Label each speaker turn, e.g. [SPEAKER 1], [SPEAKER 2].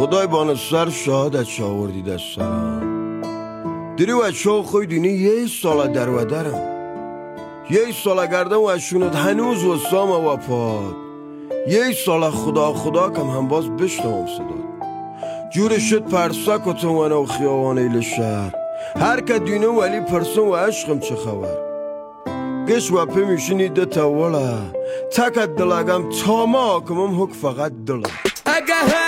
[SPEAKER 1] خدای بانه سر شهادت شاوردی دسترم دیری و چو خوی دینی یه ساله در و درم یه ساله گردم و اشونت هنوز و سام و پاد یه ساله خدا کم هم باز بشتم صداد جور شد پرسک و توانه و خیاوان ایل شهر هر که دینه ولی پرسن و عشقم چه خبر گش و پی میشینی ده توله تکت دلگم تا ما کمم حک فقط دله اگه